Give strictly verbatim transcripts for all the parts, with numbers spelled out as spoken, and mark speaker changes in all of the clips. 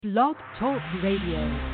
Speaker 1: Blog Talk Radio.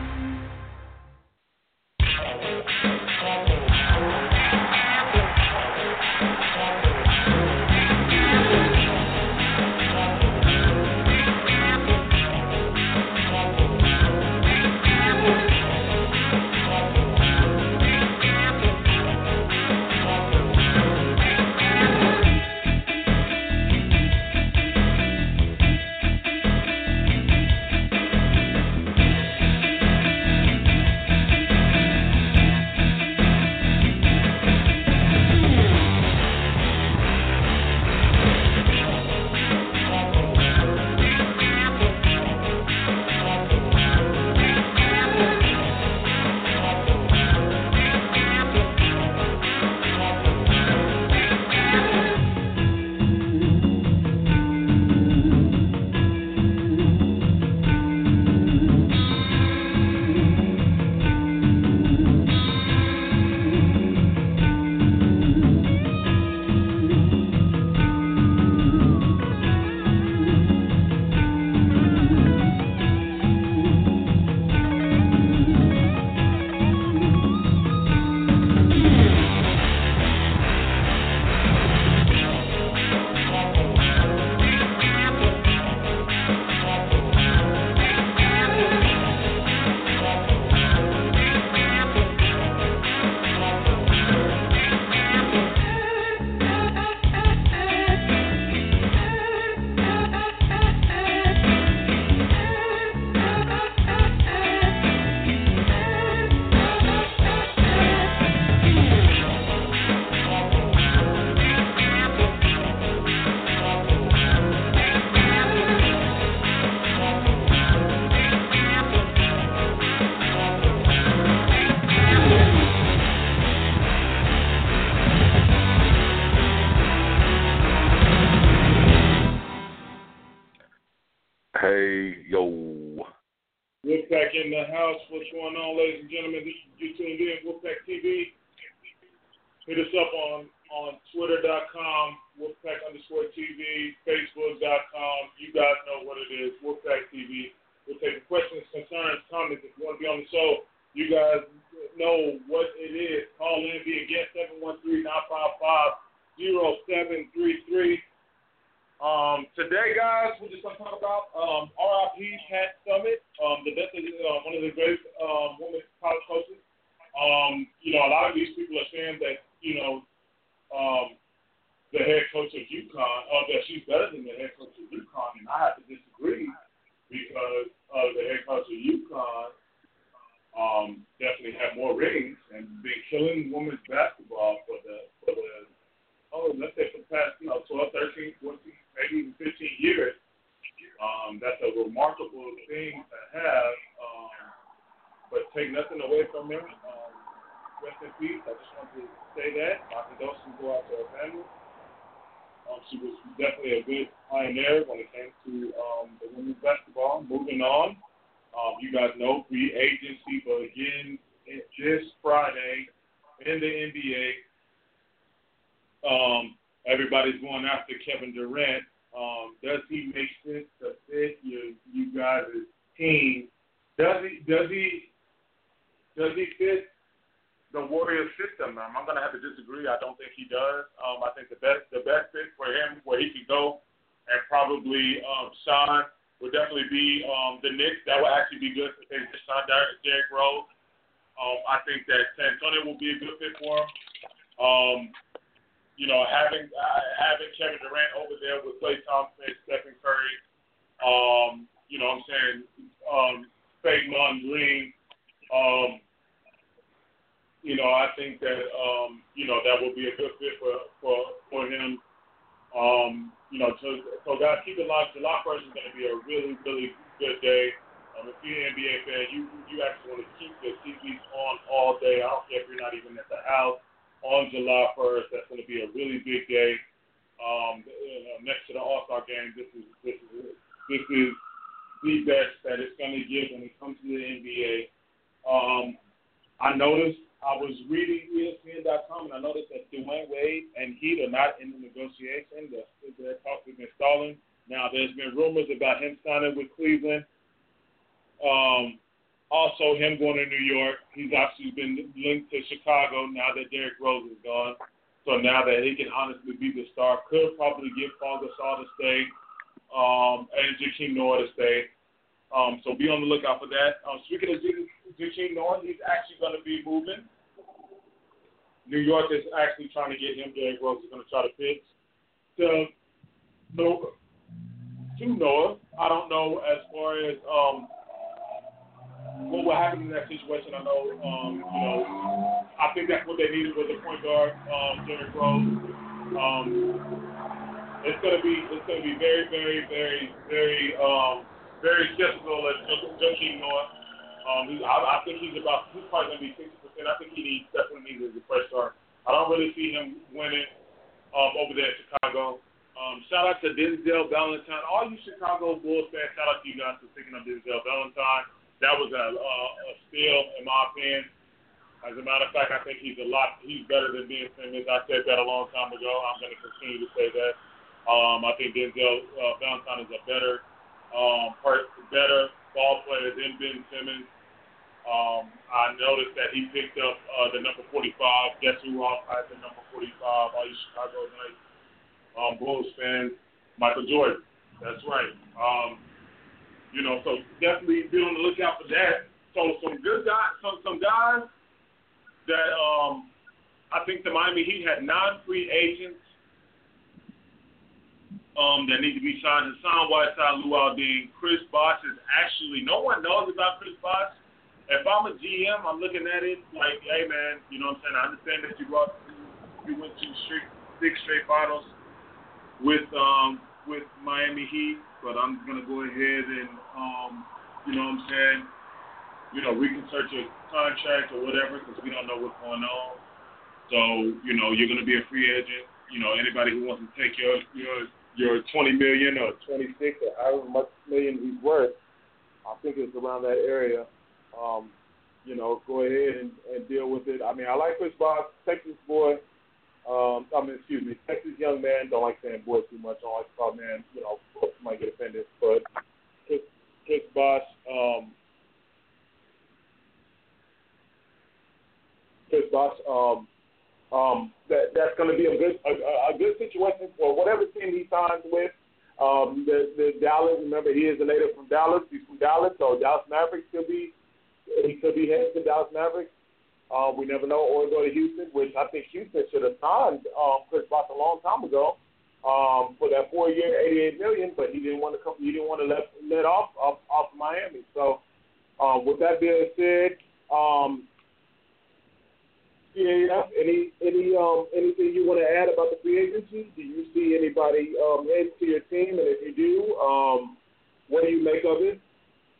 Speaker 2: Hey, yo.
Speaker 3: Wolfpack in the house. What's going on, ladies and gentlemen? This is you tuned in, Wolfpack T V. Hit us up on, on twitter dot com, Wolfpack underscore T V, facebook dot com. You guys know what it is, Wolfpack T V. We'll take questions, concerns, comments. If you want to be on the show, you guys know what it is. Call in, be a guest, seven one three, nine five five, zero seven three three. Um, today, guys, we're just going to talk about um, R I P Pat Summitt, um, the best, uh, one of the greatest um, women's college coaches. Um, you know, a lot of these people are saying that, you know, um, the head coach of UConn, uh, that she's better than the head coach of UConn, and I have to disagree because uh, the head coach of UConn um, definitely had more rings and been killing women's basketball for the, for the oh, let's say for the past, you know, twelve, thirteen, fourteen, maybe even fifteen years. Um, that's a remarkable thing to have, um, but take nothing away from her. Um, rest in peace. I just wanted to say that. My condolences go out to her family. Um, she was definitely a good pioneer when it came to um, the women's basketball. Moving on, um, you guys know free agency begins this Friday in the N B A. Um, everybody's going after Kevin Durant. Um, does he make sense to fit you, you guys' team? Does he? Does he? Does he fit the Warriors system? Um, I'm going to have to disagree. I don't think he does. Um, I think the best, the best fit for him, where he can go, and probably um, Sean would definitely be um, the Knicks. That would actually be good for Sean Derrick Rose. Um, I think that San Antonio will be a good fit for him. Um, You know, having uh, having Kevin Durant over there with Klay Thompson, Stephen Curry, um, you know what I'm saying, um, Fake Mon Green, um, you know, I think that, um, you know, that will be a good fit for, for, for him. Um, you know, so, so guys, keep it locked. July first is going to be a really, really good day. Um, if you're an N B A fan, you, you actually want to keep your T Vs on all day. I don't care if you're not even at the house. On July first, that's going to be a really big day. Um, you know, next to the All-Star game, this is this is this is the best that it's going to get when it comes to the N B A. Um, I noticed I was reading E S P N dot com and I noticed that Dwayne Wade and Heat are not in the negotiation. The, the talks have been stalling. Now, there's been rumors about him signing with Cleveland. Um, also, him going to New York, he's actually been linked to Chicago now that Derrick Rose is gone. So now that he can honestly be the star, could probably get Paul Gasol to stay um, and Jakeem Noah to stay. Um, so be on the lookout for that. Um, speaking of Jakeem Noah, he's actually going to be moving. New York is actually trying to get him. Derrick Rose is going to try to pitch to Noah. To Noah. I don't know as far as um, what will happen in that situation. I know, um, you know, I think that's what they needed was a point guard, um, Derrick Rose. Um, it's gonna be, it's gonna be very, very, very, very, um, very difficult at Jakeem Noah. Um, he, I, I think he's about, he's probably gonna be sixty percent. I think he needs, definitely needs a fresh start. I don't really see him winning um, over there in Chicago. Um, shout out to Denzel Valentine. All you Chicago Bulls fans, shout out to you guys for picking up Denzel Valentine. That was a, a, a steal, in my opinion. As a matter of fact, I think he's a lot, he's better than Ben Simmons. I said that a long time ago. I'm going to continue to say that. Um, I think Denzel uh, Valentine is a better, um, part, better ball player than Ben Simmons. Um, I noticed that he picked up uh, the number forty-five. Guess who else has the number forty-five? All you Chicago Knights, um, Bulls fans, Michael Jordan. That's right. Um, You know, so definitely be on the lookout for that. So some good guys, some some guys that um, I think the Miami Heat had nine free agents um, that need to be signed. Hassan Whiteside, Luol Deng, Chris Bosh is actually, no one knows about Chris Bosh. If I'm a G M, I'm looking at it like, hey man, you know what I'm saying? I understand that you brought, you went to straight, six straight finals with um with Miami Heat. But I'm going to go ahead and, um, you know what I'm saying, you know, reconstruct your contract or whatever because we don't know what's going on. So, you know, you're going to be a free agent. You know, anybody who wants to take your your, your twenty million dollars or twenty-six or however much million he's worth, I think it's around that area. Um, you know, go ahead and, and deal with it. I mean, I like Chris Bosh, Texas boy. Um, I mean, excuse me, Texas young man, don't like saying boy too much. I don't like to call man, you know, might get offended. But Chris, Chris Bosh, um, Chris Bosh, um, um, that that's going to be a good a, a good situation for whatever team he signs with. Um, the, the Dallas, remember he is a native from Dallas. He's from Dallas, so Dallas Mavericks could be he could be headed to Dallas Mavericks. Uh, we never know, or go to Houston, which I think Houston should have signed um, Chris Bosh a long time ago um, for that four-year, eighty-eight million dollars. But he didn't want to come. He didn't want to let let off off, off Miami. So, um, with that being said, um, yeah, any any um anything you want to add about the free agency? Do you see anybody um, head to your team? And if you do, um, what do you make of it?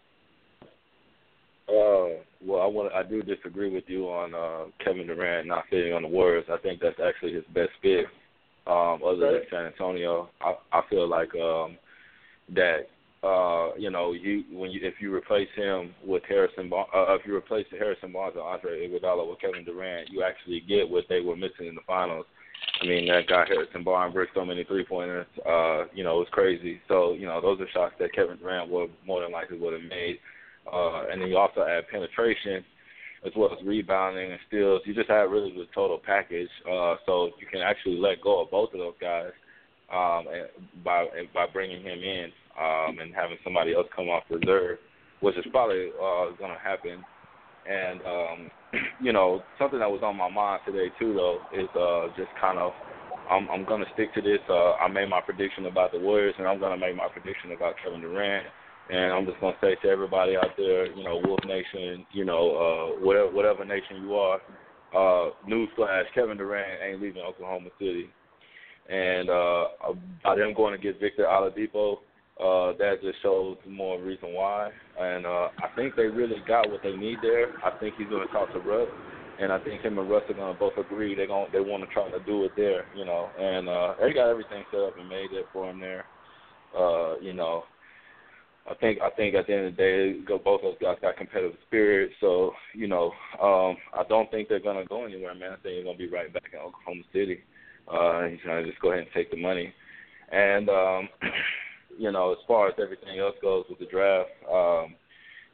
Speaker 2: Uh, well, I want I do disagree with you on uh, Kevin Durant not fitting on the Warriors. I think that's actually his best fit, um, other than San Antonio. I, I feel like um, that uh, you know you when you if you replace him with Harrison, uh, if you replace Harrison Barnes and Andre Iguodala with Kevin Durant, you actually get what they were missing in the finals. I mean, that guy Harrison Barnes bricked so many three pointers. Uh, you know, it was crazy. So you know, those are shots that Kevin Durant would more than likely would have made. Uh, and then you also add penetration as well as rebounding and steals. You just have really the total package. Uh, so you can actually let go of both of those guys um, and by and by bringing him in um, and having somebody else come off reserve, which is probably uh, going to happen. And, um, you know, something that was on my mind today, too, though, is uh, just kind of I'm, I'm going to stick to this. Uh, I made my prediction about the Warriors, and I'm going to make my prediction about Kevin Durant. And I'm just going to say to everybody out there, you know, Wolf Nation, you know, uh, whatever whatever nation you are, uh, newsflash, Kevin Durant ain't leaving Oklahoma City. And uh, by them going to get Victor Oladipo, uh, that just shows more reason why. And uh, I think they really got what they need there. I think he's going to talk to Russ. And I think him and Russ are going to both agree they're going they want to try to do it there, you know. And uh, they got everything set up and made it for him there, uh, you know. I think I think at the end of the day, both those guys got competitive spirit. So, you know, um, I don't think they're going to go anywhere, man. I think they're going to be right back in Oklahoma City. Uh, he's going to just go ahead and take the money. And, um, you know, as far as everything else goes with the draft, um,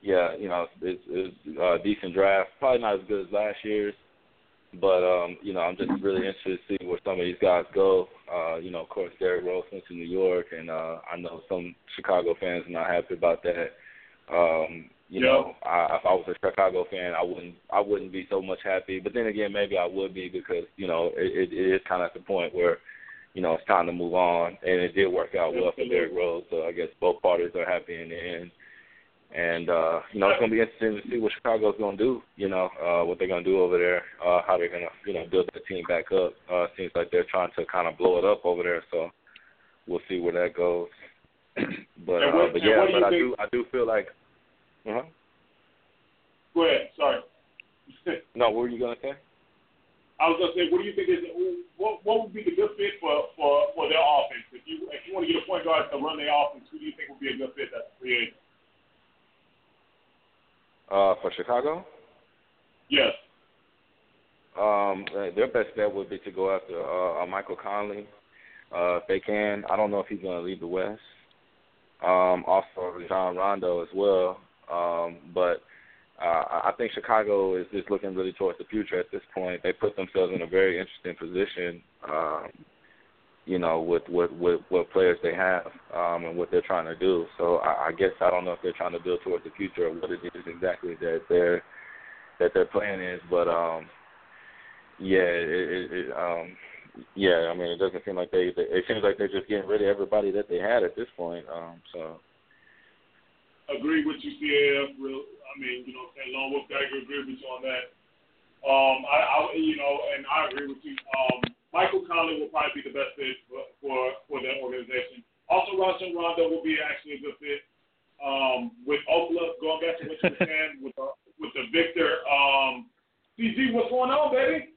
Speaker 2: yeah, you know, it's, it's a decent draft. Probably not as good as last year's, but um, you know, I'm just really interested to see where some of these guys go. Uh, you know, of course, Derrick Rose went to New York, and uh, I know some Chicago fans are not happy about that. Um, you
Speaker 3: yeah.
Speaker 2: know, I, if I was a Chicago fan, I wouldn't, I wouldn't be so much happy. But then again, maybe I would be because you know, it, it, it is kind of at the point where, you know, it's time to move on, and it did work out well for Derrick Rose. So I guess both parties are happy in the end. And, uh, you know, it's going to be interesting to see what Chicago's going to do, you know, uh, what they're going to do over there, uh, how they're going to, you know, build the team back up. Uh, seems like they're trying to kind of blow it up over there, so we'll see where that goes. but, uh,
Speaker 3: what,
Speaker 2: but yeah,
Speaker 3: do
Speaker 2: but I
Speaker 3: think?
Speaker 2: do I do feel like uh-huh.
Speaker 3: – Go ahead. Sorry.
Speaker 2: No, what were you going to say?
Speaker 3: I was going to say, what do you think is – what what would be the good fit for, for, for their offense? If you if you want to get a point guard to run their offense, who do you think would be a good fit that's creative?
Speaker 2: Uh, for Chicago?
Speaker 3: Yes.
Speaker 2: Um, their best bet would be to go after uh, Michael Conley, uh, if they can. I don't know if he's going to leave the West. Um, also, John Rondo as well. Um, but uh, I think Chicago is just looking really towards the future at this point. They put themselves in a very interesting position, um, you know, with, with, with what players they have um, and what they're trying to do. So I, I guess I don't know if they're trying to build towards the future or what it is exactly that their that their plan is. But um, yeah, it, it, it, um, yeah. I mean, it doesn't seem like they, they. It seems like they're just getting rid of everybody that they had at this point. Um, so
Speaker 3: agree with you, C A F. Real, I mean, you know, what I'm saying, Lone Wolf Geiger, agree with you on that. Um, I, I, you know, and I agree with you. Um. Michael Conley will probably be the best fit for for, for that organization. Also, Rajon Rondo will be actually a good fit. Um, with Oklahoma, going back to what you were saying, with the, with the Victor. Um, C G, what's going on, baby?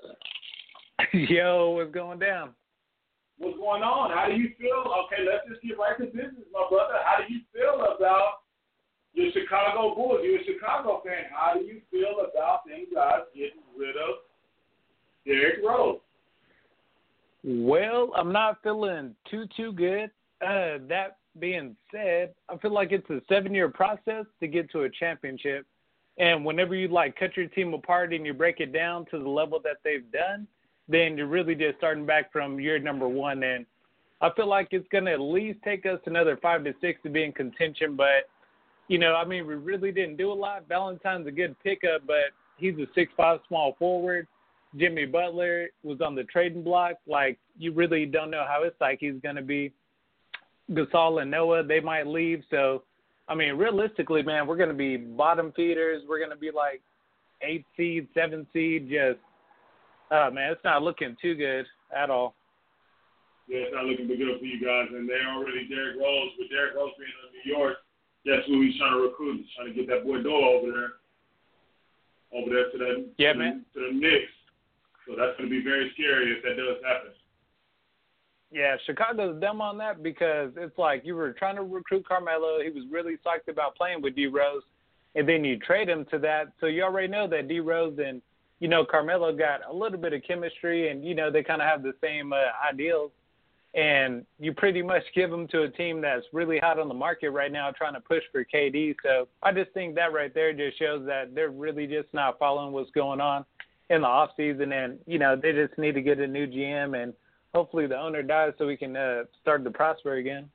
Speaker 4: Yo, what's going down?
Speaker 3: What's going on? How do you feel? Okay, let's just get right to business, my brother. How do you feel about your Chicago Bulls? You're a Chicago fan. How do you feel about them guys getting rid of Derrick Rose?
Speaker 4: Well, I'm not feeling too, too good. Uh, that being said, I feel like it's a seven-year process to get to a championship. And whenever you, like, cut your team apart and you break it down to the level that they've done, then you're really just starting back from year number one. And I feel like it's going to at least take us another five to six to be in contention. But, you know, I mean, we really didn't do a lot. Valentine's a good pickup, but he's a six five small forward. Jimmy Butler was on the trading block. Like, you really don't know how his psyche's going to be. Gasol and Noah, they might leave. So, I mean, realistically, man, we're going to be bottom feeders. We're going to be like eight seed, seven seed. Just, uh, man, it's not looking too good at all.
Speaker 3: Yeah, it's not looking good for you guys. And they're already Derrick Rose. With Derrick Rose being in New York, guess who he's trying to recruit? He's trying to get that boy Doyle over there. Over there to the,
Speaker 4: yeah,
Speaker 3: to,
Speaker 4: man.
Speaker 3: to the Knicks. So that's going to be very scary if that does happen.
Speaker 4: Yeah, Chicago's dumb on that because it's like you were trying to recruit Carmelo. He was really psyched about playing with D Rose, and then you trade him to that. So you already know that D Rose and, you know, Carmelo got a little bit of chemistry, and, you know, they kind of have the same uh, ideals. And you pretty much give them to a team that's really hot on the market right now trying to push for K D. So I just think that right there just shows that they're really just not following what's going on in the off season, and you know they just need to get a new G M, and hopefully the owner dies so we can uh, start to prosper again.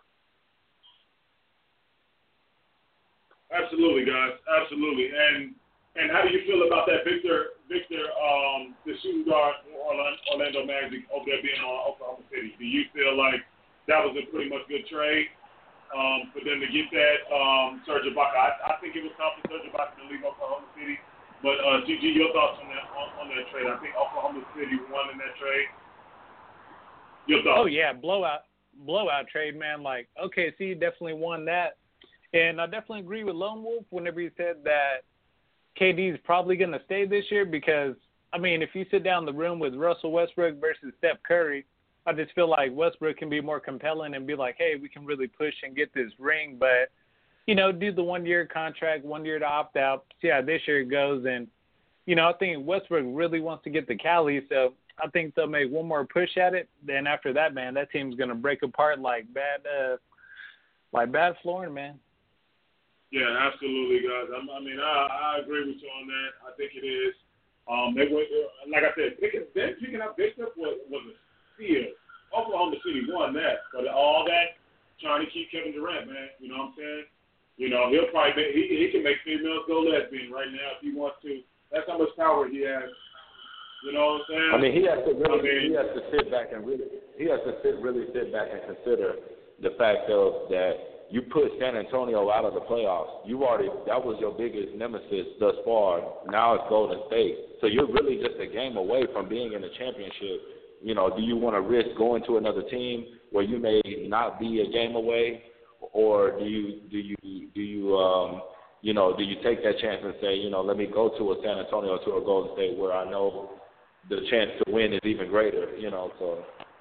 Speaker 3: Absolutely, guys, absolutely. And and how do you feel about that Victor Victor um, the shooting guard for Orlando, Orlando Magic over there being on Oklahoma City? Do you feel like that was a pretty much good trade um, for them to get that um, Serge Ibaka? I, I think it was time for Serge Ibaka to leave Oklahoma City. But, uh, G G, your thoughts on that on, on that trade? I think Oklahoma City won in that trade. Your thoughts?
Speaker 4: Oh, yeah, blowout blowout trade, man. Like, O K C definitely won that. And I definitely agree with Lone Wolf whenever he said that K D's probably going to stay this year because, I mean, if you sit down in the room with Russell Westbrook versus Steph Curry, I just feel like Westbrook can be more compelling and be like, hey, we can really push and get this ring. But, you know, do the one-year contract, one year to opt out, see how this year goes. And, you know, I think Westbrook really wants to get to Cali, so I think they'll make one more push at it. Then after that, man, that team's going to break apart like bad uh, like bad flooring, man.
Speaker 3: Yeah, absolutely, guys. I, I mean, I, I agree with you on that. I think it is. Um, they went, like I said, picking, them picking up Bishop was, was a steal. Oklahoma City won that, but all that trying to keep Kevin Durant, man. You know what I'm saying? You know, he'll probably make, he he can make females go lesbian right now if he wants to. That's how much power he has. You know what I'm saying?
Speaker 2: I mean, he has to really,
Speaker 3: I mean,
Speaker 2: he has to sit back and really, he has to sit, really sit back and consider the fact of that. You put San Antonio out of the playoffs. You already that was your biggest nemesis thus far. Now it's Golden State. So you're really just a game away from being in the championship. You know, do you want to risk going to another team where you may not be a game away, or do you do you do you um you know do you take that chance and say, you know, let me go to a San Antonio, to a Golden State where I know the chance to win is even greater. You know, so.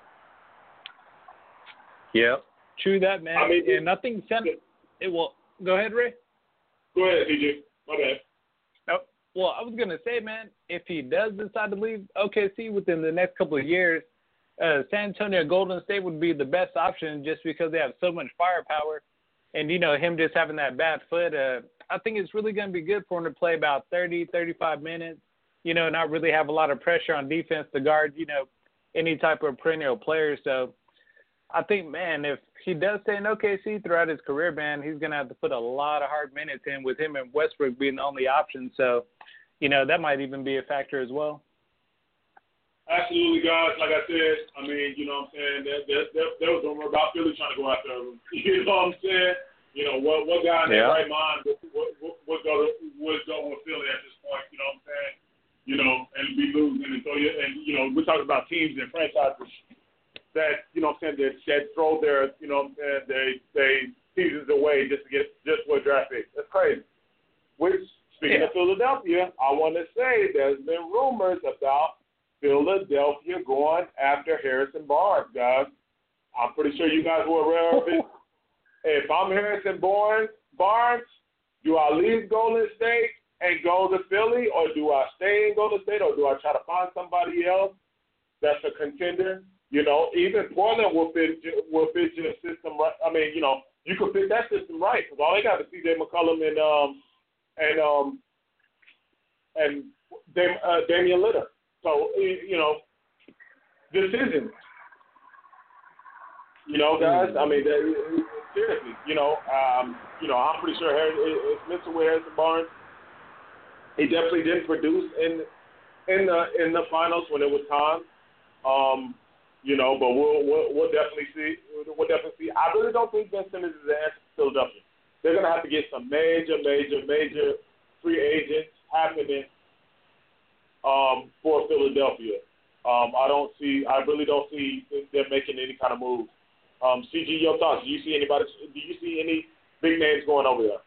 Speaker 4: Yeah. True that, man.
Speaker 3: I mean,
Speaker 4: and nothing sent it will go ahead, Ray.
Speaker 3: Go ahead, D J. My bad.
Speaker 4: Oh, well, I was gonna say, man, if he does decide to leave O K C within the next couple of years, uh, San Antonio Golden State would be the best option just because they have so much firepower, and you know him just having that bad foot. Uh, I think it's really gonna be good for him to play about thirty, thirty-five minutes. You know, not really have a lot of pressure on defense to guard, you know, any type of perennial player. So I think, man, if he does stay in O K C throughout his career, man, he's going to have to put a lot of hard minutes in with him and Westbrook being the only option. So, you know, that might even be a factor as well.
Speaker 3: Absolutely, guys. Like I said, I mean, you know what I'm saying, there, there, there, there was rumor about Philly trying to go after him. You know what I'm saying? You know, what what guy in
Speaker 4: yeah.
Speaker 3: their right mind would, would, would, go to, would go with Philly at this point, you know what I'm saying? You know, and be losing. And, so, and you know, we're talking about teams and franchises that, you know what I'm saying, that, that throw their, you know what I'm saying, they, they seasons away just to get just for a draft pick. That's crazy. Which, speaking
Speaker 4: yeah.
Speaker 3: of Philadelphia, I want to say there's been rumors about Philadelphia going after Harrison Barnes, guys. I'm pretty sure you guys were aware of it. If I'm Harrison Barnes, Barnes, do I leave Golden State and go to Philly, or do I stay in Golden State, or do I try to find somebody else that's a contender? You know, even Portland will fit will fit your system right. I mean, you know, you can fit that system right because all they got is C J McCollum and um and um and Dam, uh, Damian Lillard. So you know, decisions. You know, guys. I mean, they, seriously. You know, um, you know, I'm pretty sure Harry, it's Mister Harrison Barnes. He definitely didn't produce in in the in the finals when it was time. Um, You know, but we'll, we'll we'll definitely see. We'll definitely see. I really don't think Ben Simmons is the answer to Philadelphia. They're gonna have to get some major, major, major free agents happening um, for Philadelphia. Um, I don't see. I really don't see them making any kind of moves. Um, C G, your thoughts? Do you see anybody? Do you see any big names going over there?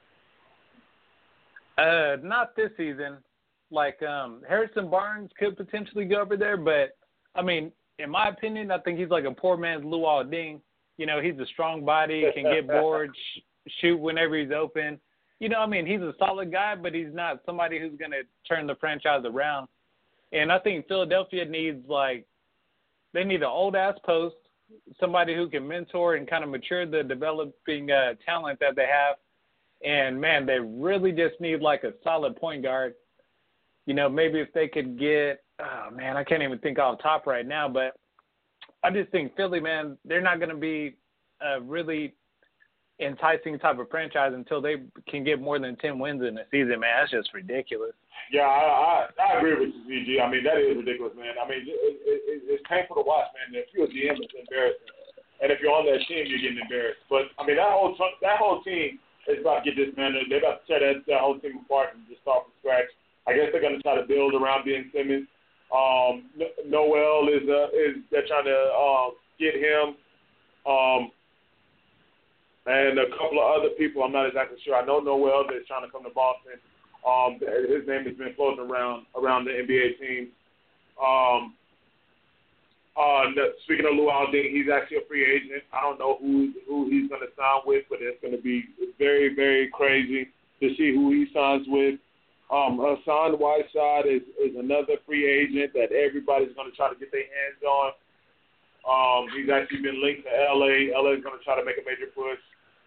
Speaker 4: Uh, not this season. Like um, Harrison Barnes could potentially go over there, but I mean. In my opinion, I think he's like a poor man's Luol Deng. You know, he's a strong body, can get bored, sh- shoot whenever he's open. You know, I mean, he's a solid guy, but he's not somebody who's going to turn the franchise around. And I think Philadelphia needs, like, they need an old-ass post, somebody who can mentor and kind of mature the developing uh, talent that they have. And, man, they really just need, like, a solid point guard. You know, maybe if they could get, oh, man, I can't even think off top right now, but I just think Philly, man, they're not going to be a really enticing type of franchise until they can get more than ten wins in a season, man. That's just ridiculous.
Speaker 3: Yeah, I, I, I agree with you, C G. I mean, that is ridiculous, man. I mean, it, it, it, it's painful to watch, man. If you're a G M, it's embarrassing. And if you're on that team, you're getting embarrassed. But, I mean, that whole that whole team is about to get this, man. They're about to tear that, that whole team apart and just start from scratch. I guess they're going to try to build around Ben Simmons. Um, Noel is uh, is they're trying to uh, get him, um, and a couple of other people. I'm not exactly sure. I know Noel is trying to come to Boston. Um, his name has been floating around around the N B A team. Um, uh, speaking of Luol Deng, he's actually a free agent. I don't know who who he's going to sign with, but it's going to be very very crazy to see who he signs with. Um, Hassan Whiteside is, is another free agent that everybody's going to try to get their hands on. Um, he's actually been linked to L A. L A is going to try to make a major push.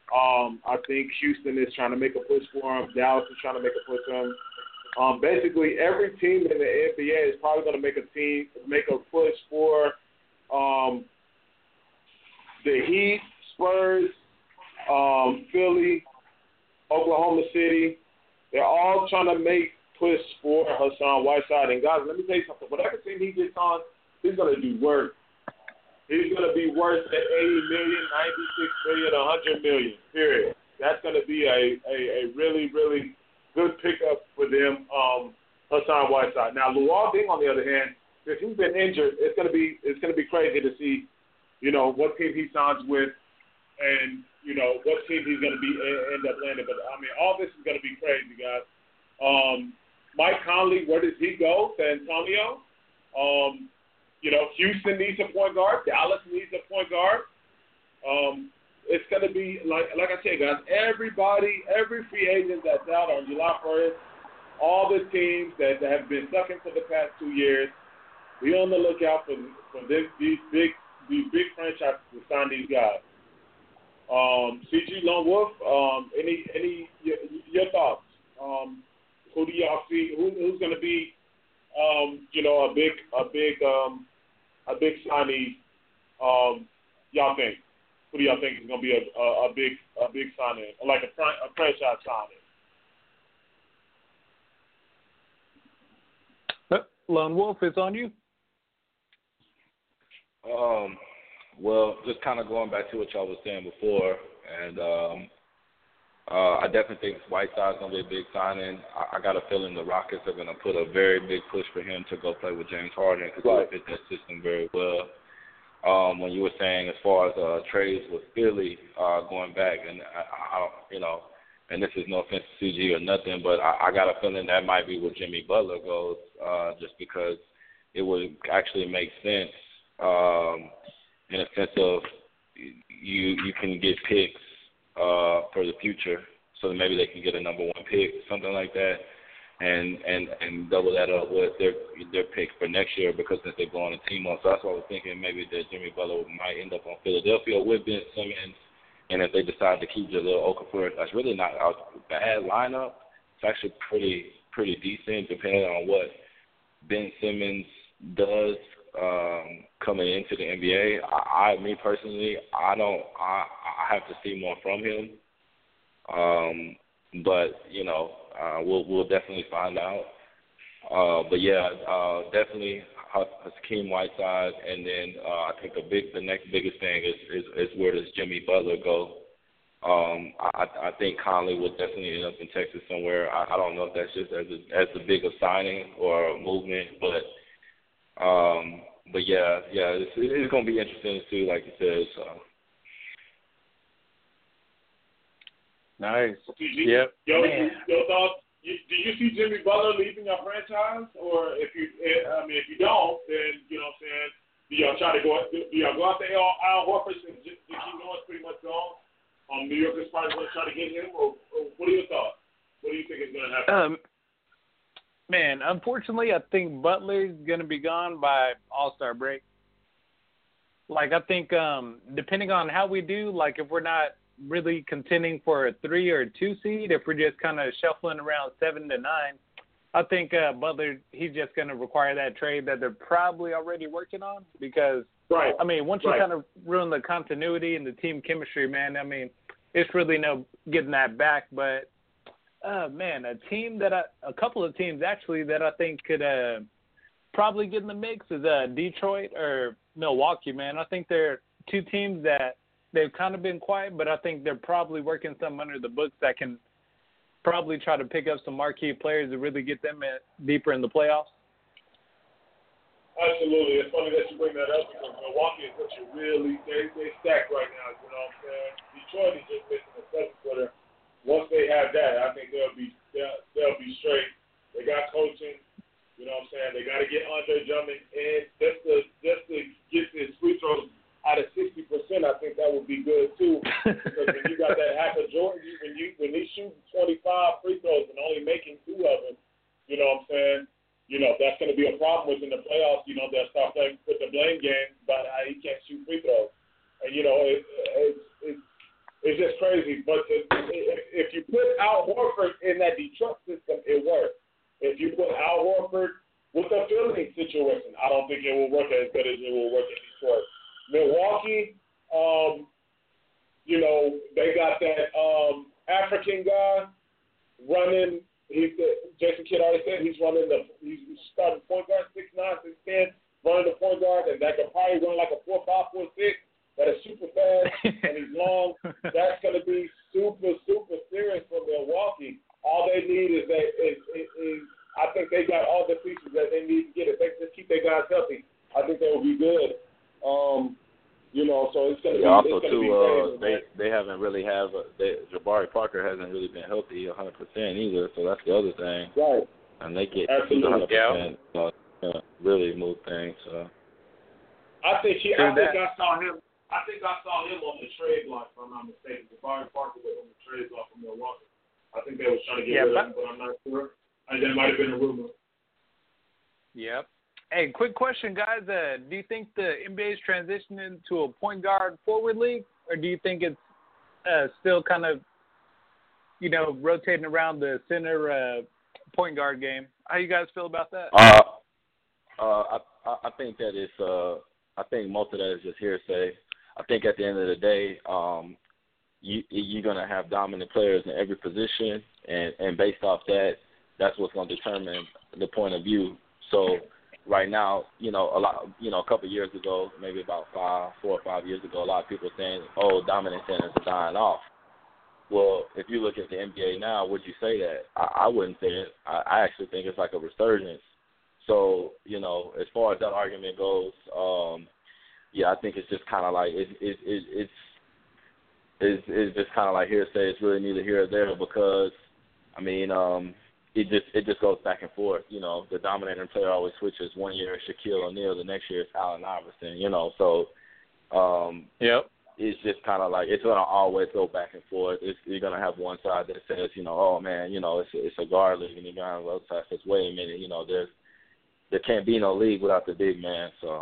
Speaker 3: Um, I think Houston is trying to make a push for him. Dallas is trying to make a push for him. Um, basically, every team in the N B A is probably going to make a team make a push for um, the Heat, Spurs, um, Philly, Oklahoma City. They're all trying to make push for Hassan Whiteside. And guys, let me tell you something. Whatever team he gets on, he's going to do work. He's going to be worth at eighty million, ninety-six million, one hundred million. Period. That's going to be a, a, a really, really good pickup for them, um, Hassan Whiteside. Now, Luol Deng, on the other hand, if he's been injured, it's going to be it's going to be crazy to see, you know, what team he signs with, and you know what team he's going to be end up landing. But I mean, all this is going to be crazy, guys. Um, Mike Conley, where does he go? San Antonio. Um, you know, Houston needs a point guard. Dallas needs a point guard. Um, it's going to be like like I said, guys. Everybody, every free agent that's out on July first, all the teams that, that have been sucking for the past two years, be on the lookout for for this, these big these big franchises to sign these guys. Um, C G Lone Wolf, um, any any your, your thoughts? Um, who do y'all see? Who, who's going to be, um, you know, a big a big um, a big signee? Um, y'all think? Who do y'all think is going to be a, a, a big a big signing, like a, a franchise signing?
Speaker 4: Lone Wolf, it's on you.
Speaker 2: Um, well, just kind of going back to what y'all was saying before, and um, uh, I definitely think Whiteside's going to be a big signing. I, I got a feeling the Rockets are going to put a very big push for him to go play with James Harden because
Speaker 3: right.
Speaker 2: he fit that system very well. Um, when you were saying as far as uh, trades with Philly uh, going back, and I, I don't, you know, and this is no offense to C G or nothing, but I, I got a feeling that might be where Jimmy Butler goes, uh, just because it would actually make sense um, in a sense of you you can get picks uh, for the future, so that maybe they can get a number one pick, something like that, and and, and double that up with their their pick for next year because since they're going to team on. So that's why I was thinking maybe that Jimmy Butler might end up on Philadelphia with Ben Simmons. And if they decide to keep Jahlil Okafor, that's really not a bad lineup. It's actually pretty pretty decent, depending on what Ben Simmons does um, coming into the N B A. I, I, me personally, I don't. I, I have to see more from him. Um, but you know, uh, we'll we'll definitely find out. Uh, but yeah, uh, definitely Hakeem Whiteside, and then uh, I think the big, the next biggest thing is, is, is where does Jimmy Butler go? Um, I, I think Conley would definitely end up in Texas somewhere. I, I don't know if that's just as a, as the big a signing or a movement, but um, but yeah, yeah, it's, it's going to be interesting to see, like you said. So.
Speaker 4: Nice.
Speaker 3: Yep. Yo, your thoughts? You, do you see Jimmy Butler leaving your franchise, or if you, I mean, if you don't, then you know what I'm saying. Do y'all try to go? Do y'all go out there? Al Horford and Dikembe Norris pretty much gone. Um, New York is probably going to try to get him. Or, or what are your thoughts? What do you think is going to happen?
Speaker 4: Um, man, unfortunately, I think Butler's going to be gone by All-Star break. Like, I think um, depending on how we do, like if we're not really contending for a three or a two seed, if we're just kind of shuffling around seven to nine, I think uh, Butler, he's just going to require that trade that they're probably already working on because,
Speaker 3: right.
Speaker 4: I mean, once you
Speaker 3: right.
Speaker 4: kind of ruin the continuity and the team chemistry, man, I mean, it's really no getting that back. But, uh, man, a team that I, a couple of teams actually that I think could uh, probably get in the mix is uh, Detroit or Milwaukee, man. I think they're two teams that they've kind of been quiet, but I think they're probably working something under the books that can probably try to pick up some marquee players to really get them in, deeper in the playoffs.
Speaker 3: Absolutely. It's funny that you bring that up because Milwaukee is such a really they they stacked right now. You know what I'm saying? Detroit is just missing a second footer. Once they have that, I think they'll be they'll, they'll be straight. They got coaching. You know what I'm saying? They got to get Andre Drummond in just to just to get his free throws out of sixty percent. I think that would be good too. Because when you got that half of Jordan, when you when he's shooting twenty-five free throws and only making two of them, you know what I'm saying? You know that's going to be a problem within the playoffs. You know they'll start playing with the blame game about how he can't shoot free throws, and you know it, it's it's it's just crazy. system, it works. If you put Al Horford with the Philly situation, I don't think it will work as good as it will work in Detroit. Milwaukee, um, you know, they got that um, African guy running. He's Jason Kidd already said he's running the he's starting point guard six nine, six ten, running the point guard, and that can probably run like a four five, four six. That is super fast and he's long. That's going to be super, super serious for Milwaukee. All they need is that is, is, is I think they got all the pieces that they need to get. If they just keep their guys healthy, I think they will be good. Um, you know, so it's going to
Speaker 2: yeah,
Speaker 3: be.
Speaker 2: Also, too, uh, they they haven't really have a, they, Jabari Parker hasn't really been healthy one hundred percent either. So that's the other thing.
Speaker 3: Right.
Speaker 2: And they get
Speaker 3: Absolutely.
Speaker 2: one hundred percent uh, uh, really move things. So.
Speaker 3: I think he. I think
Speaker 4: that.
Speaker 3: I saw him. I think I saw him on the trade block, if I'm not mistaken. Jabari Parker was on the trade block from Milwaukee. I think they was trying to get
Speaker 4: yeah,
Speaker 3: rid
Speaker 4: but,
Speaker 3: of him, but I'm not sure. I think that might have been a rumor.
Speaker 4: Yep. Hey, quick question, guys. Uh, do you think the N B A is transitioning to a point guard forward league, or do you think it's uh, still kind of, you know, rotating around the center uh, point guard game? How you guys feel about that?
Speaker 2: Uh, uh, I I think that it's uh, I think most of that is just hearsay. I think at the end of the day, um, you, you're going to have dominant players in every position, and, and based off that, that's what's going to determine the point of view. So right now, you know, a lot, you know, a couple of years ago, maybe about five, four or five years ago, a lot of people were saying, oh, dominant centers are dying off. Well, if you look at the N B A now, would you say that? I, I wouldn't say it. I, I actually think it's like a resurgence. So, you know, as far as that argument goes, um, yeah, I think it's just kind of like it, it, it, it's it's it's just kind of like hearsay. It's really neither here or there because, I mean, um, it just it just goes back and forth. You know, the dominating player always switches. One year it's Shaquille O'Neal, the next year it's Allen Iverson. You know, so um,
Speaker 4: yep.
Speaker 2: It's just kind of like it's gonna always go back and forth. It's, you're gonna have one side that says, you know, oh man, you know, it's a, it's a guard league, and you're gonna have the other side that says, wait a minute, you know, there's there can't be no league without the big man. So.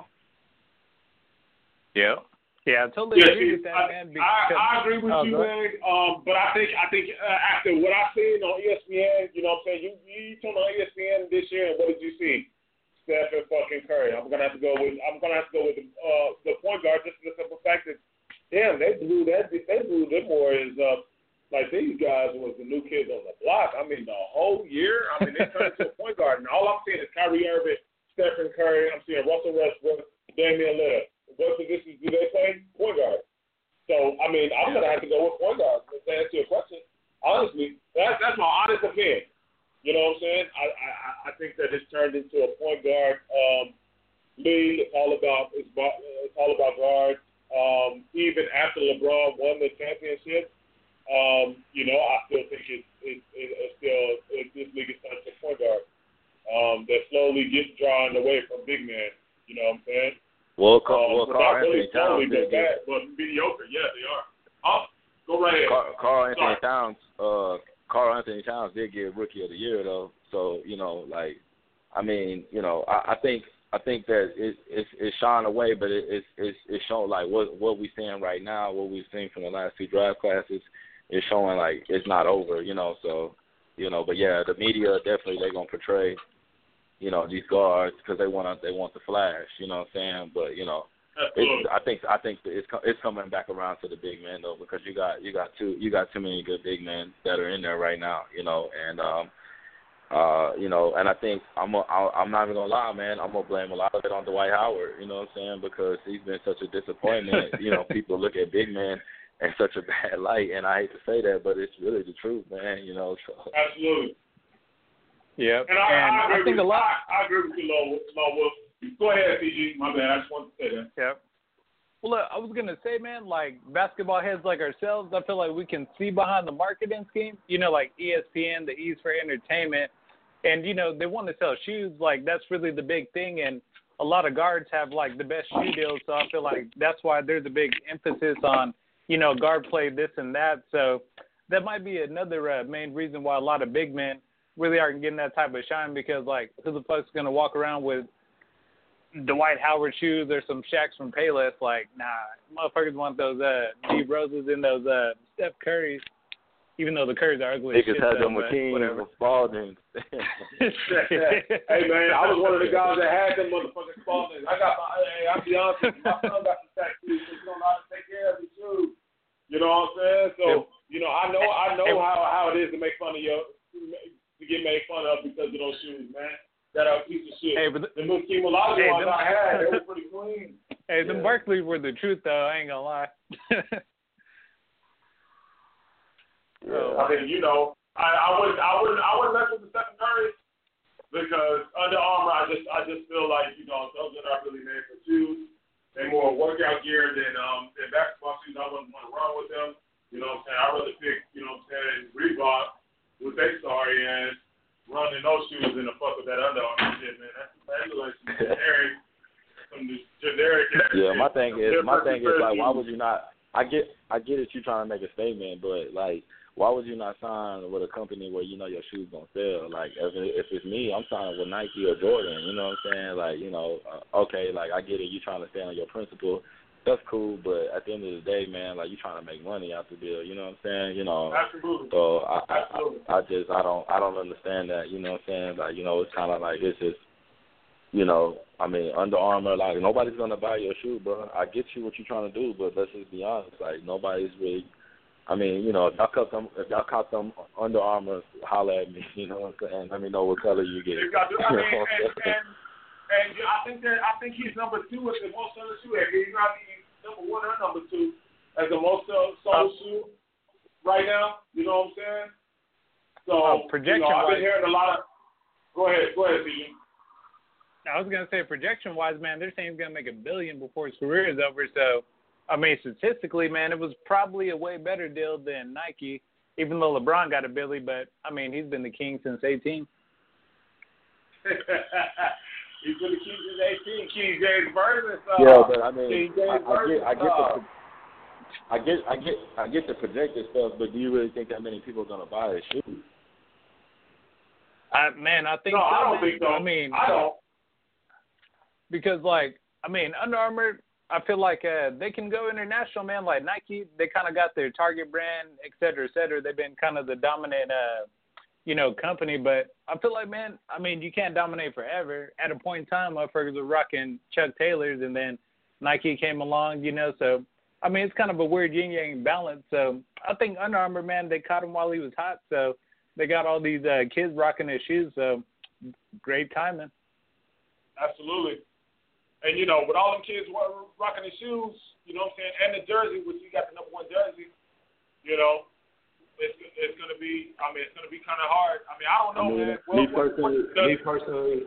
Speaker 4: Yeah, yeah, I totally
Speaker 3: yeah,
Speaker 4: agree
Speaker 3: see,
Speaker 4: with that,
Speaker 3: I,
Speaker 4: man.
Speaker 3: Because, I, I agree with
Speaker 4: oh,
Speaker 3: you, man. Um, but I think I think uh, after what I seen on E S P N, you know what I'm saying? You you turned on E S P N this year, and what did you see? Steph and fucking Curry. I'm gonna have to go with I'm gonna have to go with the uh, the point guard just for the simple fact that damn, they blew that they blew them more as uh like these guys was the new kids on the block. I mean the whole year. I mean they turned into a point guard, and all I'm seeing is Kyrie Irving, Stephen Curry. I'm seeing Russell Westbrook, Damian Lillard. What positions do they play? Point guard. So, I mean, I'm going to have to go with point guard to answer your question. Honestly, that's, that's my honest opinion. You know what I'm saying? I, I, I think that it's turned into a point guard um, league. It's all about it's, it's all about guards. Um, even after LeBron won the championship, um, you know, I still think it's, it's, it's still it, this league is turned to point guard. Um, they're slowly getting drawn away from big men. You know what I'm saying?
Speaker 2: Well, Carl,
Speaker 3: um,
Speaker 2: well, Carl Anthony
Speaker 3: really
Speaker 2: Towns did
Speaker 3: bad, but mediocre. Yeah, they are. Oh, go right ahead.
Speaker 2: Carl, Carl Anthony
Speaker 3: Sorry.
Speaker 2: Towns, uh, Carl Anthony Towns did get Rookie of the Year though. So you know, like, I mean, you know, I, I think I think that it, it's it's shone away, but it, it's it's it's showing like what what we're seeing right now, what we've seen from the last two draft classes, is showing like it's not over. You know, so you know, but yeah, the media definitely they're gonna portray, you know, these guards because they want they want the flash, you know what I'm saying? But you know, it's, I think I think it's it's coming back around to the big men though because you got you got too you got too many good big men that are in there right now, you know, and um, uh, you know, and I think I'm a, I'm not even gonna lie, man, I'm gonna blame a lot of it on Dwight Howard, you know what I'm saying? Because he's been such a disappointment. You know, people look at big men in such a bad light, and I hate to say that, but it's really the truth, man. You know, so.
Speaker 3: Absolutely.
Speaker 4: Yeah,
Speaker 3: and I,
Speaker 4: and
Speaker 3: I, I,
Speaker 4: I think
Speaker 3: with,
Speaker 4: a lot.
Speaker 3: I, I agree with you, Law Wolf. Go ahead, P G. My bad. I just wanted to say that.
Speaker 4: Yeah. Well, look, I was gonna say, man, like basketball heads like ourselves, I feel like we can see behind the marketing scheme. You know, like E S P N, the E's for entertainment, and you know they want to sell shoes. Like that's really the big thing, and a lot of guards have like the best shoe deals. So I feel like that's why there's a big emphasis on, you know, guard play this and that. So that might be another uh, main reason why a lot of big men really aren't getting that type of shine because, like, who the fuck's going to walk around with Dwight Howard shoes or some Shaqs from Payless? Like, nah, motherfuckers want those uh, D Roses and those uh, Steph Currys. Even though the Currys are ugly as shit,
Speaker 2: niggas had
Speaker 4: though,
Speaker 2: them
Speaker 4: but
Speaker 2: McKean
Speaker 4: whatever.
Speaker 2: and Spalding.
Speaker 3: Hey man, I was one of the guys that had them motherfucking Spaldings. I got my. Hey, I'll be honest with you. My son got some tattoos, so you don't know how to take care of his shoes. You know what I'm saying? So you know, I know, I know how how it is to make fun of your, to get made fun of because of those shoes, man. That are a piece of shit.
Speaker 4: Hey, but the,
Speaker 3: the Muskie Malaja
Speaker 4: hey,
Speaker 3: ones
Speaker 4: them,
Speaker 3: I had, they were pretty clean.
Speaker 4: Hey, them
Speaker 2: Yeah.
Speaker 4: Barkleys were the truth, though. I ain't gonna lie.
Speaker 2: Yeah.
Speaker 3: I mean, you know, I, I wouldn't, I wouldn't, I wouldn't mess with the secondary because Under Armour, I just, I just feel like, you know, those are not really made for shoes. They're more workout gear than um than basketball shoes. I wouldn't want to run with them. You know what I'm saying? I'd rather pick, you know what I'm saying, Reebok with their sorry ass running those shoes than the fuck with that Under Armour shit, man. That's that looks like some generic, some generic.
Speaker 2: Yeah, my thing is, my thing is like, why
Speaker 3: shoes.
Speaker 2: would you not? I get, I get it. You trying to make a statement, but like, why would you not sign with a company where you know your shoes gonna sell? Like, if if it's me, I'm signing with Nike or Jordan. You know what I'm saying? Like, you know, uh, okay, like I get it. You trying to stay on your principle. That's cool, but at the end of the day, man, like you trying to make money out the deal. You know what I'm saying? You know.
Speaker 3: Absolutely.
Speaker 2: So I, I,
Speaker 3: Absolutely.
Speaker 2: I, I just, I don't, I don't understand that. You know what I'm saying? Like, you know, it's kind of like it's just, you know, I mean, Under Armour, like nobody's gonna buy your shoe, bro. I get you what you're trying to do, but let's just be honest. Like nobody's really. I mean, you know, if y'all cut them, if y'all caught them Under Armour, holler at me. You know what I'm saying? Let me know what color you get.
Speaker 3: They've got to, I mean, and, and, and yeah, I think that I think he's number two with the most selling shoe. He's not even number one or number two as the most sold uh, shoe right now. You know what I'm saying? So
Speaker 4: uh, projection
Speaker 3: you know, I've
Speaker 4: wise,
Speaker 3: been hearing a lot of. Go ahead, go ahead, C J.
Speaker 4: I was gonna say projection wise, man, they're saying he's gonna make a billion before his career is over. So, I mean, statistically, man, it was probably a way better deal than Nike, even though LeBron got a billy. But I mean, he's been the king since eighteen.
Speaker 3: He's been the king since eighteen. King James Version. Uh,
Speaker 2: Yeah, but I mean,
Speaker 3: King
Speaker 2: I,
Speaker 3: James
Speaker 2: I get, I get
Speaker 3: uh,
Speaker 2: the, I get, I get, I get the projected stuff. But do you really think that many people are gonna buy his shoes?
Speaker 4: I, man, I think
Speaker 3: no,
Speaker 4: so,
Speaker 3: I don't
Speaker 4: man.
Speaker 3: think so.
Speaker 4: I mean,
Speaker 3: I don't.
Speaker 4: Because, like, I mean, Under Armour, I feel like uh, they can go international, man. Like Nike, they kind of got their target brand, et cetera, et cetera. They've been kind of the dominant, uh, you know, company. But I feel like, man, I mean, you can't dominate forever. At a point in time, motherfuckers were rocking Chuck Taylors, and then Nike came along, you know. So, I mean, it's kind of a weird yin-yang balance. So I think Under Armour, man, they caught him while he was hot. So they got all these uh, kids rocking his shoes. So great timing.
Speaker 3: Absolutely. And, you know, with all them kids rocking the shoes, you know what I'm saying, and the jersey, which you got the number one jersey, you know, it's it's going to be, I mean, it's going to be kind of hard. I mean, I don't know,
Speaker 2: I mean,
Speaker 3: man. Well,
Speaker 2: me personally,
Speaker 3: what, what
Speaker 2: me personally,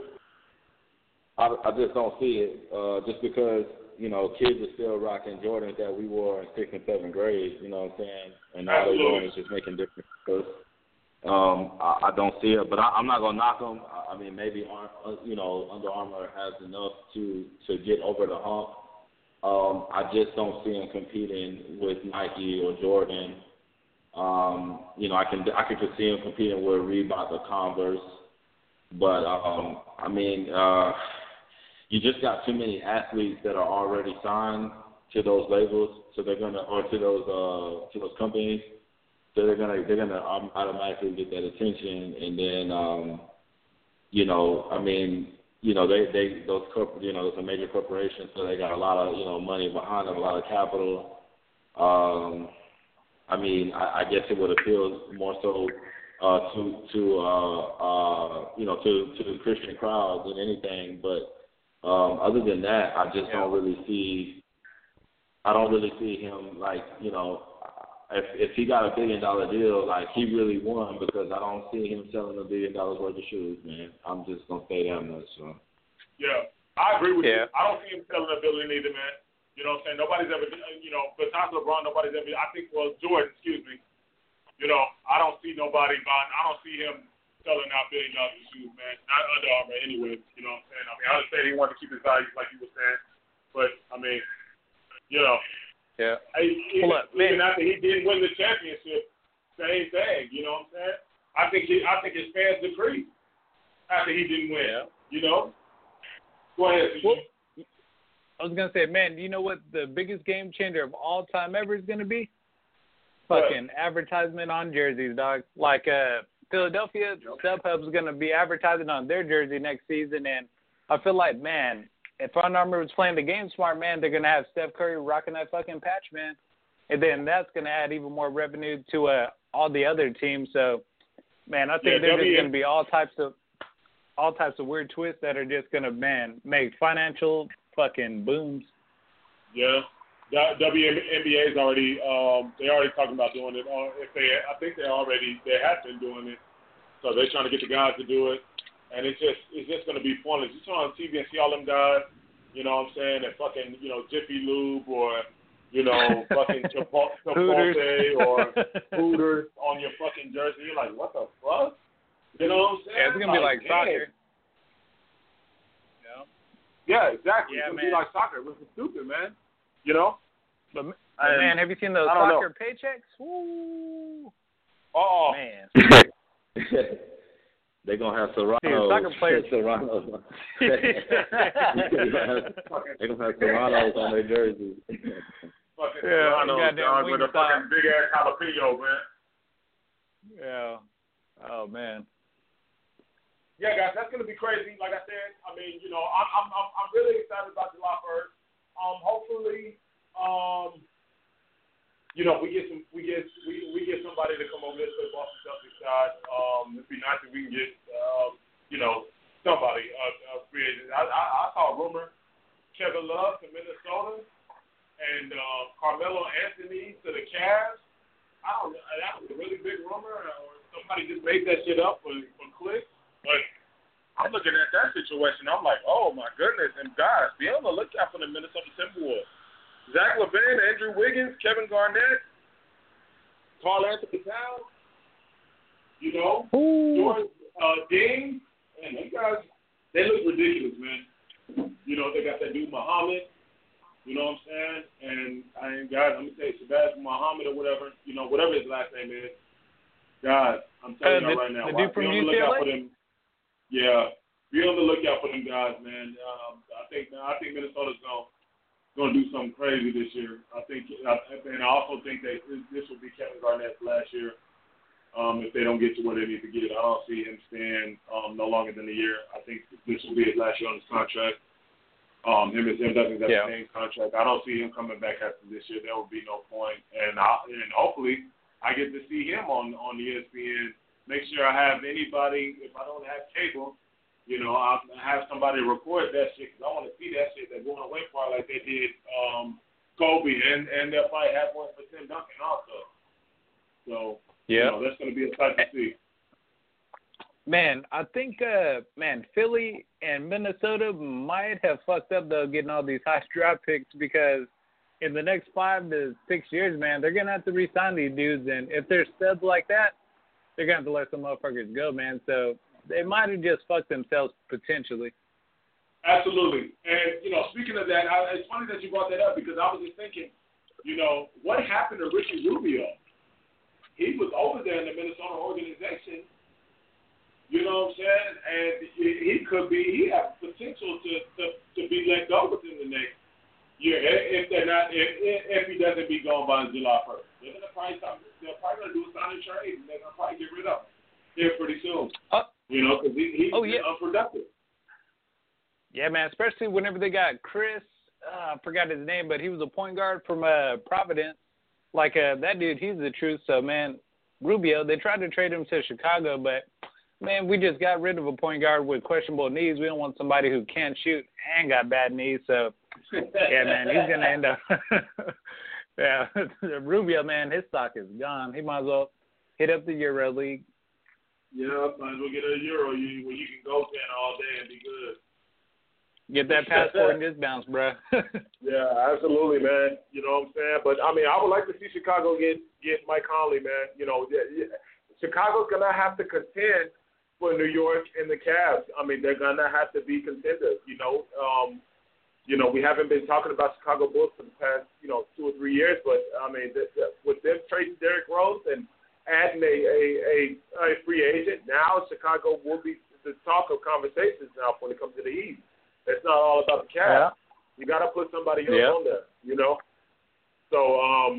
Speaker 2: I, I just don't see it. Uh, just because you know, kids are still rocking Jordans that we wore in sixth and seventh grade. You know what I'm saying? And all they're doing is just making different clothes. Um, I, I don't see it, but I, I'm not gonna knock them. I, I mean, maybe uh, you know, Under Armour has enough to to get over the hump. Um, I just don't see them competing with Nike or Jordan. Um, you know, I can I can just see them competing with Reebok or Converse, but um, I mean, uh, you just got too many athletes that are already signed to those labels, so they're gonna or to those uh, to those companies. So they're gonna they're gonna automatically get that attention, and then um, you know I mean you know they, they those corp- you know those are major corporations, so they got a lot of you know money behind them, a lot of capital. Um, I mean I, I guess it would appeal more so uh, to to uh, uh, you know to to the Christian crowd than anything, but um, other than that, I just
Speaker 4: yeah.
Speaker 2: don't really see I don't really see him like you know. If if he got a billion dollar deal, like he really won because I don't see him selling a billion dollars worth of shoes, man. I'm just gonna say that much. So.
Speaker 3: Yeah, I agree with
Speaker 4: yeah.
Speaker 3: you. I don't see him selling a billion either, man. You know what I'm saying? Nobody's ever, you know, besides LeBron, nobody's ever. I think, well, Jordan, excuse me. You know, I don't see nobody buying. I don't see him selling out billion dollars of shoes, man. Not Under Armour anyway. You know what I'm saying? I mean, I understand he wanted to keep his values, like you were saying, but I mean, you know.
Speaker 4: Yeah.
Speaker 3: Even,
Speaker 4: Pull up,
Speaker 3: even
Speaker 4: man.
Speaker 3: after he didn't win the championship, same thing. You know what I'm saying? I think he, I think his fans decreased after he didn't win.
Speaker 4: Yeah.
Speaker 3: You know. Go ahead.
Speaker 4: Well, I was gonna say, man, do you know what the biggest game changer of all time ever is gonna be? fucking advertisement on jerseys, dog. Like uh, Philadelphia, StubHub's going to be advertising on their jersey next season, and I feel like, man, if Under Armour was playing the game smart, man, they're going to have Steph Curry rocking that fucking patch, man. And then that's going to add even more revenue to uh, all the other teams. So, man, I think
Speaker 3: yeah,
Speaker 4: there's
Speaker 3: w-
Speaker 4: just going to be all types of all types of weird twists that are just going to, man, make financial fucking booms.
Speaker 3: Yeah. W N B A is already um, they already talking about doing it. Uh, if they, I think they already they have been doing it, so they're trying to get the guys to do it, and it's just it's just going to be pointless. You turn on T V and see all them guys, you know what I'm saying, that fucking you know Jiffy Lube or you know fucking Chipotle or Hooters on your fucking jersey. You're like, what the fuck? You know what I'm saying?
Speaker 4: Yeah, it's gonna
Speaker 3: like,
Speaker 4: be like
Speaker 3: man.
Speaker 4: soccer.
Speaker 3: Yeah. Yeah, exactly.
Speaker 4: Yeah,
Speaker 3: it's gonna
Speaker 4: man.
Speaker 3: be like soccer, which is stupid, man. You know?
Speaker 4: But, but man, have you seen those soccer know. paychecks? Woo!
Speaker 3: Oh
Speaker 4: man,
Speaker 2: they're gonna have Serrano.
Speaker 4: Dude, soccer players.
Speaker 2: Serrano. They're gonna have Serranos on their jerseys.
Speaker 3: Fucking
Speaker 4: yeah,
Speaker 3: Serrano, dog, with a fucking big ass jalapeno, man.
Speaker 4: Yeah. Oh man.
Speaker 3: Yeah, guys, that's gonna be crazy. Like I said, I mean, you know, I'm I'm I'm, I'm really excited about July first. Um, hopefully, um, you know, we get some, we get, we, we get somebody to come over there to the Boston Celtics side. Um, it'd be nice if we can get, um, you know, somebody, uh, uh free agent. I, I, I saw a rumor, Kevin Love to Minnesota, and uh, Carmelo Anthony to the Cavs. I don't know, that was a really big rumor, or somebody just made that shit up for for clicks. But I'm looking at that situation. I'm like, oh, my goodness. And, guys, be on the lookout for the Minnesota Timberwolves. Zach LaVine, Andrew Wiggins, Kevin Garnett, Karl Anthony Towns, you know, George uh, Ding. Man, those guys, they look ridiculous, man. You know, they got that dude Muhammad. You know what I'm saying? And, I mean, guys, I'm going to say Shabazz Muhammad or whatever, you know, whatever his last name is. Guys, I'm telling
Speaker 4: uh,
Speaker 3: you
Speaker 4: the,
Speaker 3: right now.
Speaker 4: The dude from
Speaker 3: be on the
Speaker 4: U C L A?
Speaker 3: lookout for them. Yeah, be on the lookout for them guys, man. Um, I think I think Minnesota's gonna gonna do something crazy this year. I think, and I also think that this will be Kevin Garnett's last year. Um, if they don't get to where they need to get, I don't see him staying um, no longer than a year. I think this will be his last year on his contract. Um, him and him doesn't have
Speaker 4: yeah.
Speaker 3: the same contract. I don't see him coming back after this year. There will be no point. And I, and hopefully I get to see him on on E S P N. Make sure I have anybody, if I don't have cable, you know, I'll have somebody record that shit because I want to see that shit. They're going away for like they did um, Kobe, and, and they'll probably have one for Tim Duncan also. So,
Speaker 4: yeah,
Speaker 3: you know, that's going to be a sight to see.
Speaker 4: Man, I think, uh, man, Philly and Minnesota might have fucked up, though, getting all these high draft picks because in the next five to six years, man, they're going to have to re-sign these dudes. And if they're studs like that, they're going to have to let some motherfuckers go, man. So they might have just fucked themselves potentially.
Speaker 3: Absolutely. And, you know, speaking of that, I, it's funny that you brought that up because I was just thinking, you know, what happened to Ricky Rubio? He was over there in the Minnesota organization, you know what I'm saying? And he could be, he has potential to, to, to be let go within the next year if they're not, if, if he doesn't be gone by July first. They're going to probably, they're probably going to do a sign and trade, and they're going to probably get rid of him here pretty soon. Uh, you know, because he, he's
Speaker 4: oh, yeah.
Speaker 3: unproductive.
Speaker 4: Yeah, man, especially whenever they got Chris, uh, I forgot his name, but he was a point guard from uh, Providence. Like, uh, that dude, he's the truth. So, man, Rubio, they tried to trade him to Chicago, but, man, we just got rid of a point guard with questionable knees. We don't want somebody who can't shoot and got bad knees. So, yeah, man, he's going to end up – yeah, Rubio, man, his stock is gone. He might as well hit up the Euro League.
Speaker 3: Yeah, might as well get a Euro you, where you can go ten all day and be good.
Speaker 4: Get that passport and just bounce, bro.
Speaker 3: Yeah, absolutely, man. You know what I'm saying? But, I mean, I would like to see Chicago get, get Mike Conley, man. You know, yeah, yeah. Chicago's going to have to contend for New York and the Cavs. I mean, they're going to have to be contenders, you know. Um, you know, we haven't been talking about Chicago Bulls for the past, you know, two or three years, but, I mean, th- th- with them trading Derrick Rose and adding a, a, a, a free agent, now Chicago will be the talk of conversations now when it comes to the East. It's not all about the Cavs. Yeah. You got to put somebody else yeah. on there, you know. So, um,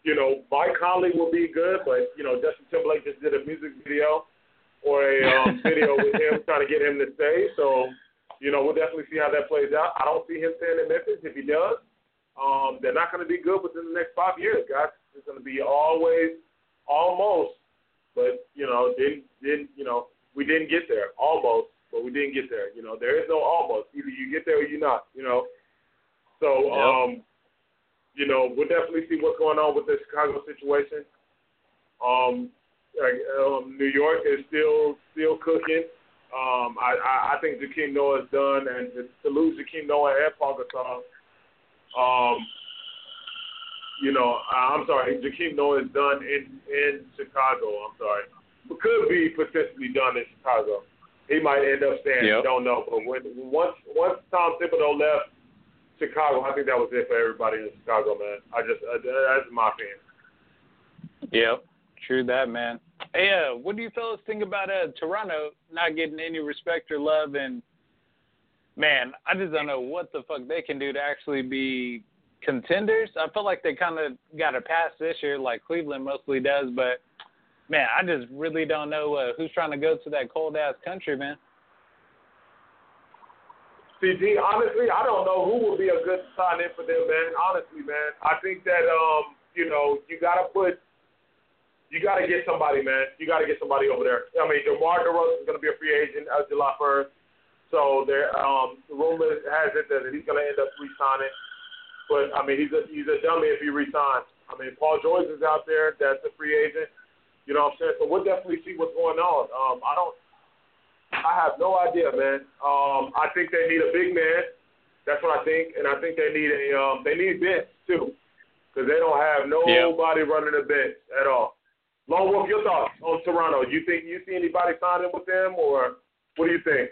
Speaker 3: you know, Mike Conley will be good, but, you know, Justin Timberlake just did a music video or a um, video with him trying to get him to stay. So, you know, we'll definitely see how that plays out. I don't see him staying in Memphis. If he does, um, they're not going to be good within the next five years, guys. It's going to be always, almost, but, you know, didn't, didn't, you know, we didn't get there. Almost, but we didn't get there. You know, there is no almost. Either you get there or you're not, you know. So,
Speaker 4: yep.
Speaker 3: um, you know, we'll definitely see what's going on with the Chicago situation. Um, like, um, New York is still still cooking. Um, I, I, I think Joakim Noah is done, and to, to lose Joakim Noah and Paul Gasol, um, you know, I'm sorry, Joakim Noah is done in, in Chicago. I'm sorry, but could be potentially done in Chicago. He might end up staying.
Speaker 4: Yep.
Speaker 3: Don't know, but when once once Tom Thibodeau left Chicago, I think that was it for everybody in Chicago, man. I just uh, that's my opinion.
Speaker 4: Yep, true that, man. Hey, uh, what do you fellas think about uh, Toronto not getting any respect or love? And, man, I just don't know what the fuck they can do to actually be contenders. I feel like they kind of got a pass this year like Cleveland mostly does. But, man, I just really don't know uh, who's trying to go to that cold-ass country, man.
Speaker 3: C G, honestly, I don't know who will be a good sign-in for them, man. Honestly, man. I think that, um, you know, you got to put – You got to get somebody, man. You got to get somebody over there. I mean, DeMar DeRozan is going to be a free agent as July first. So there, um, the rumor has it that he's going to end up re-signing. But, I mean, he's a, he's a dummy if he re-signs. I mean, Paul George is out there. That's a free agent. You know what I'm saying? So we'll definitely see what's going on. Um, I don't – I have no idea, man. Um, I think they need a big man. That's what I think. And I think they need a um, – they need bench, too, because they don't have nobody yep. running the bench at all. Lone Wolf, your thoughts on Toronto? Do you think you see anybody signing with them, or what do you think?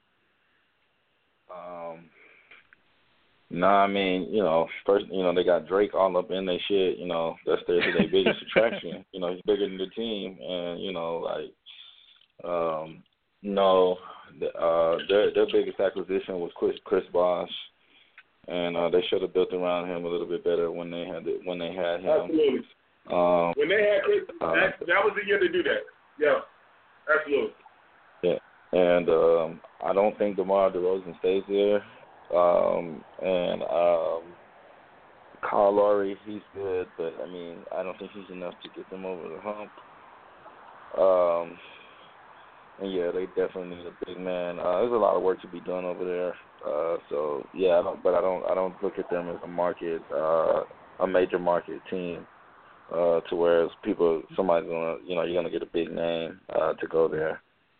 Speaker 2: Um, no, nah, I mean, you know, first, you know, they got Drake all up in their shit. You know, that's their, their biggest attraction. You know, he's bigger than the team, and you know, like, um, no, uh, their their biggest acquisition was Chris Chris Bosh, and uh, they should have built around him a little bit better when they had it, when they had him.
Speaker 3: Absolutely.
Speaker 2: Um,
Speaker 3: when they had Chris,
Speaker 2: uh,
Speaker 3: that, that was the year to do that. Yeah, absolutely.
Speaker 2: Yeah, and um, I don't think DeMar DeRozan stays there. Um, and um, Kyle Lowry, he's good, but I mean, I don't think he's enough to get them over the hump. Um, and yeah, they definitely need a big man. Uh, there's a lot of work to be done over there. Uh, so yeah, I don't, but I don't, I don't look at them as a market, uh, a major market team. Uh, to where people, somebody's gonna, you know, you're gonna get a big name uh, to go there.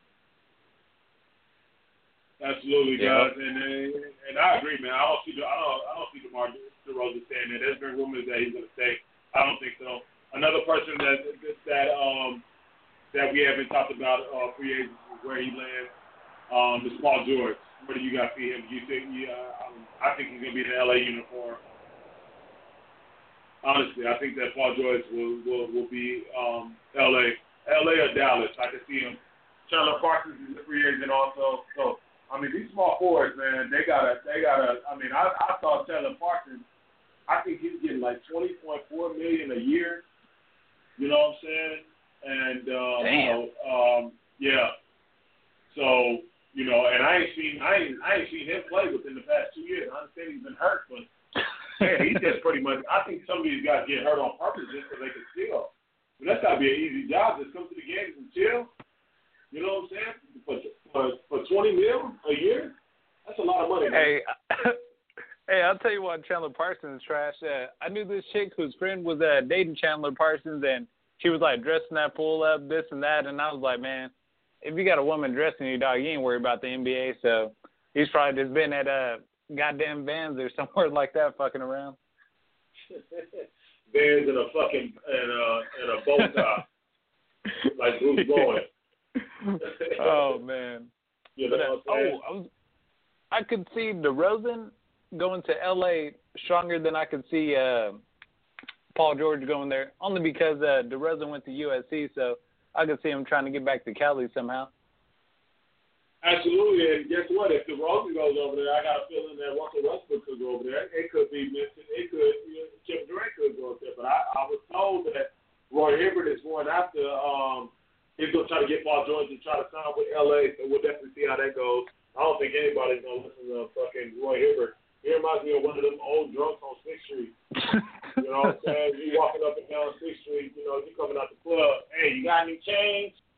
Speaker 3: Absolutely,
Speaker 2: yeah.
Speaker 3: guys, and and I agree, man. I don't see, I don't, I don't see DeMar DeRozan staying there. There's been rumors that he's gonna stay. I don't think so. Another person that that um that we haven't talked about uh, free agents where he lands um is Paul George. What do you guys see him? Do you think? Yeah, um, I think he's gonna be in the L A uniform. Honestly, I think that Paul George will will, will be um, L A, L A or Dallas. I can see him. Chandler Parsons is a free agent also. So I mean, these small forwards, man, they gotta they gotta. I mean, I, I saw Chandler Parsons. I think he's getting like twenty point four million a year. You know what I'm saying? And um, you know, um, yeah. So you know, and I ain't seen I ain't I ain't seen him play within the past two years. I understand he's been hurt, but. Man, he just pretty much. I think some of these guys get hurt on purpose just so they can chill. But that's gotta be an easy job. Just come to the games and chill. You know what I'm saying? For for, for twenty mil a year, that's a lot of money. Man.
Speaker 4: Hey, hey, I'll tell you what, Chandler Parsons trash. Uh, I knew this chick whose friend was uh, dating Chandler Parsons, and she was like dressing that fool up, this and that, and I was like, man, if you got a woman dressing you, dog, you ain't worried about the N B A. So he's probably just been at uh. goddamn Vans or somewhere like that fucking around.
Speaker 3: Vans and a fucking and a and a bow tie. Like Bruce Bowen.
Speaker 4: Oh man.
Speaker 3: You know
Speaker 4: but, uh,
Speaker 3: what I'm saying?
Speaker 4: oh, I was I could see DeRozan going to L A stronger than I could see uh, Paul George going there. Only because uh, DeRozan went to U S C, so I could see him trying to get back to Cali somehow.
Speaker 3: Absolutely, and guess what? If DeRozan goes over there, I got a feeling that Russell Westbrook could go over there. It could be mentioned. It could. You know, Kevin Durant could go up there. But I, I was told that Roy Hibbert is going after. Um, he's going to try to get Paul George to try to sign with L A. So we'll definitely see how that goes. I don't think anybody's going to listen to fucking Roy Hibbert. He reminds me of one of them old drunks on Sixth Street. You know what I'm saying? You walking up and down Sixth Street. You know, you coming out the club. Hey, you got any change?